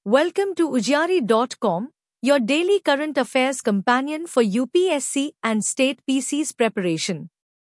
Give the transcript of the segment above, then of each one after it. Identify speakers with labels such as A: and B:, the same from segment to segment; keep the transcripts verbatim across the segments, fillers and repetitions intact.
A: Welcome to Ujari dot com, your daily current affairs companion for U P S C and state P C's preparation.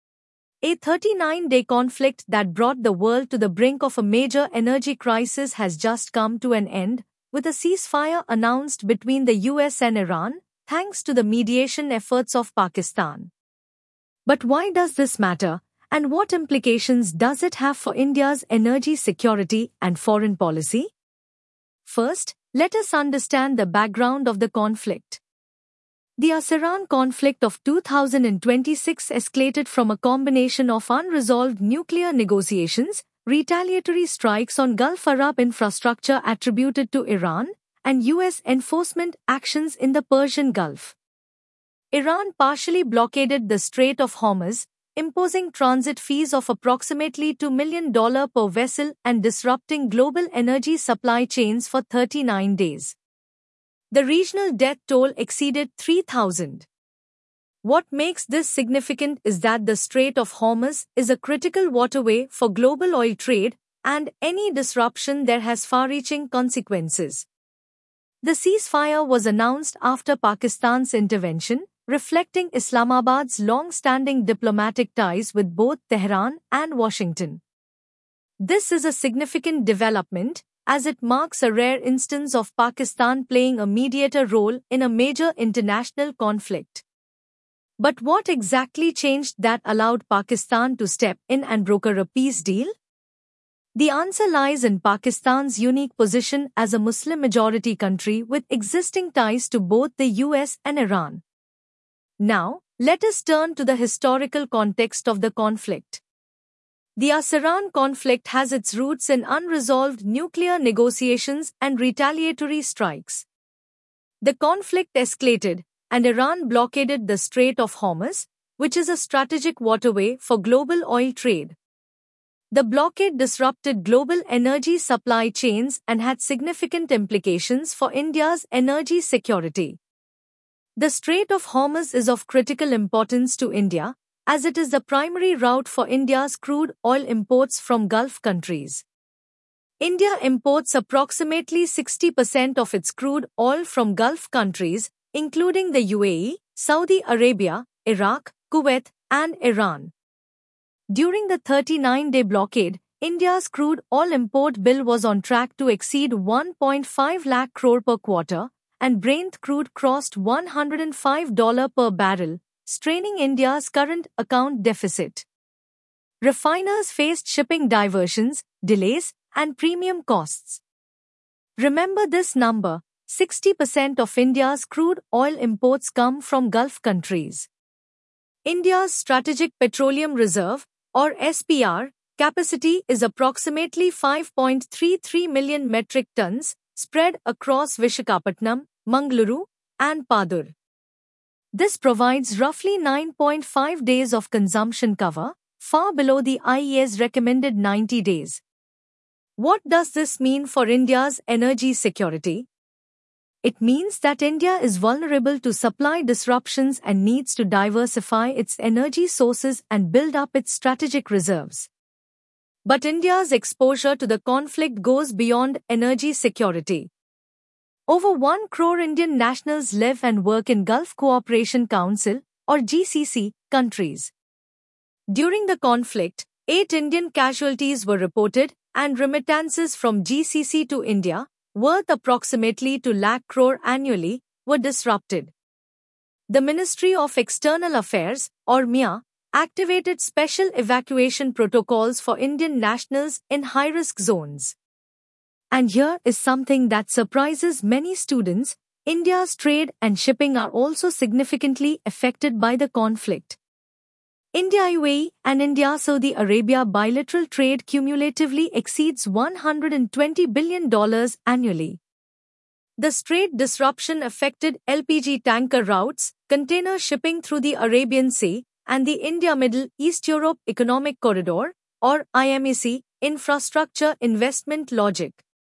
A: A thirty-nine day conflict that brought the world to the brink of a major energy crisis has just come to an end, with a ceasefire announced between the U S and Iran, thanks to the mediation efforts of Pakistan. But why does this matter, and what implications does it have for India's energy security and foreign policy? First, let us understand the background of the conflict. The U S-Iran conflict of two thousand twenty-six escalated from a combination of unresolved nuclear negotiations, retaliatory strikes on Gulf Arab infrastructure attributed to Iran, and U S enforcement actions in the Persian Gulf. Iran partially blockaded the Strait of Hormuz, imposing transit fees of approximately two million dollars per vessel and disrupting global energy supply chains for thirty-nine days. The regional death toll exceeded three thousand. What makes this significant is that the Strait of Hormuz is a critical waterway for global oil trade, and any disruption there has far-reaching consequences. The ceasefire was announced after Pakistan's intervention, reflecting Islamabad's long-standing diplomatic ties with both Tehran and Washington. This is a significant development, as it marks a rare instance of Pakistan playing a mediator role in a major international conflict. But what exactly changed that allowed Pakistan to step in and broker a peace deal? The answer lies in Pakistan's unique position as a Muslim-majority country with existing ties to both the U S and Iran. Now, let us turn to the historical context of the conflict. The U S-Iran conflict has its roots in unresolved nuclear negotiations and retaliatory strikes. The conflict escalated, and Iran blockaded the Strait of Hormuz, which is a strategic waterway for global oil trade. The blockade disrupted global energy supply chains and had significant implications for India's energy security. The Strait of Hormuz is of critical importance to India, as it is the primary route for India's crude oil imports from Gulf countries. India imports approximately sixty percent of its crude oil from Gulf countries, including the U A E, Saudi Arabia, Iraq, Kuwait, and Iran. During the thirty-nine day blockade, India's crude oil import bill was on track to exceed one point five lakh crore per quarter, and Brent crude crossed one hundred five dollars per barrel, straining India's current account deficit. Refiners faced shipping diversions, delays, and premium costs. Remember this number: sixty percent of India's crude oil imports come from Gulf countries. India's Strategic Petroleum Reserve, or S P R, capacity is approximately five point three three million metric tons, spread across Visakhapatnam, Mangaluru, and Padur. This provides roughly nine point five days of consumption cover, far below the I E A's recommended ninety days. What does this mean for India's energy security? It means that India is vulnerable to supply disruptions and needs to diversify its energy sources and build up its strategic reserves. But India's exposure to the conflict goes beyond energy security. Over one crore Indian nationals live and work in Gulf Cooperation Council, or G C C, countries. During the conflict, eight Indian casualties were reported, and remittances from G C C to India, worth approximately two lakh crore annually, were disrupted. The Ministry of External Affairs, or M I A, activated special evacuation protocols for Indian nationals in high-risk zones. And here is something that surprises many students: India's trade and shipping are also significantly affected by the conflict. India-U A E and India-Saudi Arabia bilateral trade cumulatively exceeds one hundred twenty billion dollars annually. The strait disruption affected L P G tanker routes, container shipping through the Arabian Sea, and the India-Middle East-Europe Economic Corridor, or I M E C, infrastructure investment logic.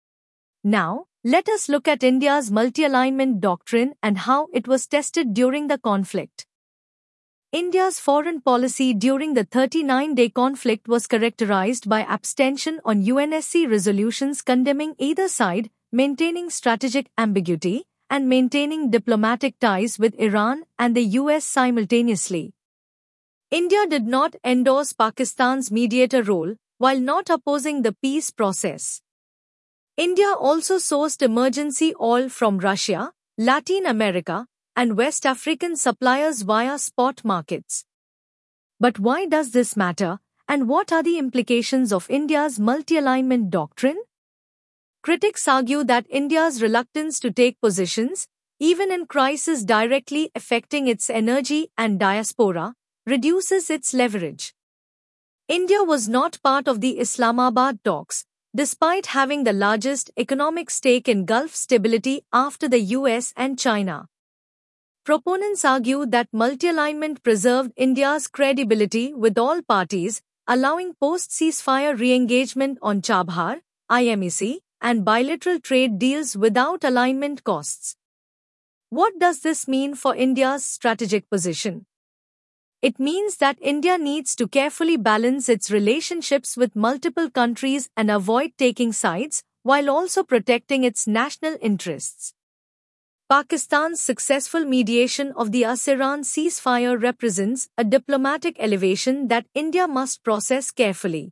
A: Now, let us look at India's multi-alignment doctrine and how it was tested during the conflict. India's foreign policy during the thirty-nine day conflict was characterized by abstention on U N S C resolutions condemning either side, maintaining strategic ambiguity, and maintaining diplomatic ties with Iran and the U S simultaneously. India did not endorse Pakistan's mediator role while not opposing the peace process. India also sourced emergency oil from Russia, Latin America, and West African suppliers via spot markets. But why does this matter, and what are the implications of India's multi-alignment doctrine? Critics argue that India's reluctance to take positions, even in crises directly affecting its energy and diaspora, reduces its leverage. India was not part of the Islamabad talks, despite having the largest economic stake in Gulf stability after the U S and China. Proponents argue that multi-alignment preserved India's credibility with all parties, allowing post-ceasefire re-engagement on Chabhar, I M E C, and bilateral trade deals without alignment costs. What does this mean for India's strategic position? It means that India needs to carefully balance its relationships with multiple countries and avoid taking sides, while also protecting its national interests. Pakistan's successful mediation of the U S-Iran ceasefire represents a diplomatic elevation that India must process carefully.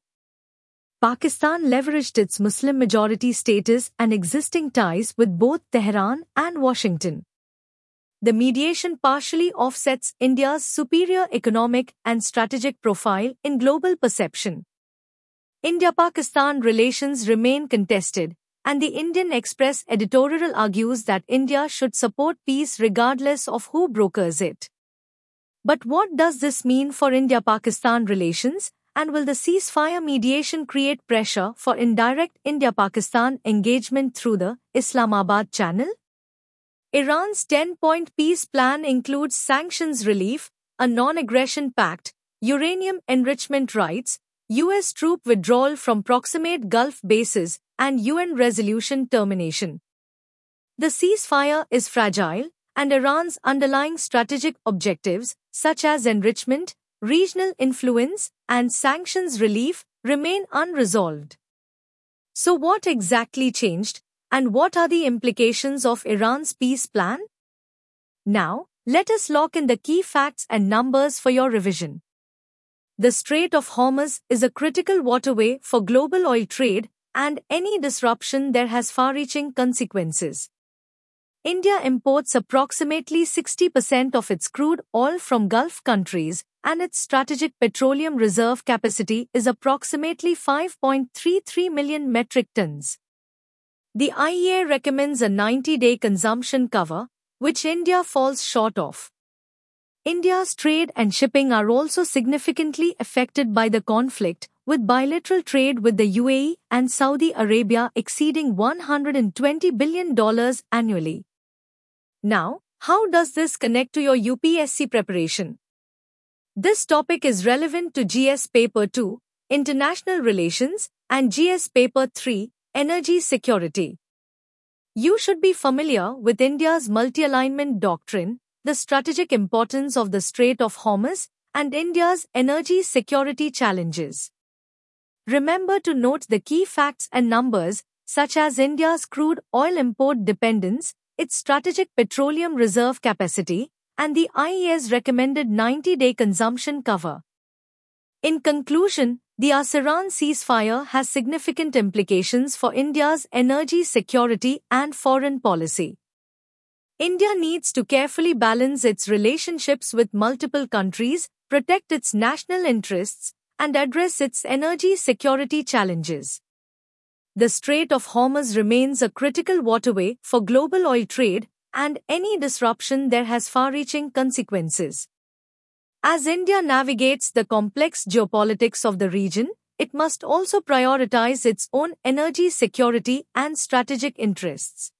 A: Pakistan leveraged its Muslim majority status and existing ties with both Tehran and Washington. The mediation partially offsets India's superior economic and strategic profile in global perception. India-Pakistan relations remain contested, and the Indian Express editorial argues that India should support peace regardless of who brokers it. But what does this mean for India-Pakistan relations, and will the ceasefire mediation create pressure for indirect India-Pakistan engagement through the Islamabad channel? Iran's ten-point peace plan includes sanctions relief, a non-aggression pact, uranium enrichment rights, U S troop withdrawal from proximate Gulf bases, and U N resolution termination. The ceasefire is fragile, and Iran's underlying strategic objectives, such as enrichment, regional influence, and sanctions relief, remain unresolved. So what exactly changed, and what are the implications of Iran's peace plan? Now, let us lock in the key facts and numbers for your revision. The Strait of Hormuz is a critical waterway for global oil trade, and any disruption there has far-reaching consequences. India imports approximately sixty percent of its crude oil from Gulf countries, and its strategic petroleum reserve capacity is approximately five point three three million metric tons. The I E A recommends a ninety-day consumption cover, which India falls short of. India's trade and shipping are also significantly affected by the conflict, with bilateral trade with the U A E and Saudi Arabia exceeding one hundred twenty billion dollars annually. Now, how does this connect to your U P S C preparation? This topic is relevant to G S Paper two, International Relations, and G S Paper three, Energy Security. You should be familiar with India's multi-alignment doctrine, the strategic importance of the Strait of Hormuz, and India's energy security challenges. Remember to note the key facts and numbers, such as India's crude oil import dependence, its strategic petroleum reserve capacity, and the I E A's recommended ninety-day consumption cover. In conclusion, the U S-Iran ceasefire has significant implications for India's energy security and foreign policy. India needs to carefully balance its relationships with multiple countries, protect its national interests, and address its energy security challenges. The Strait of Hormuz remains a critical waterway for global oil trade, and any disruption there has far-reaching consequences. As India navigates the complex geopolitics of the region, it must also prioritize its own energy security and strategic interests.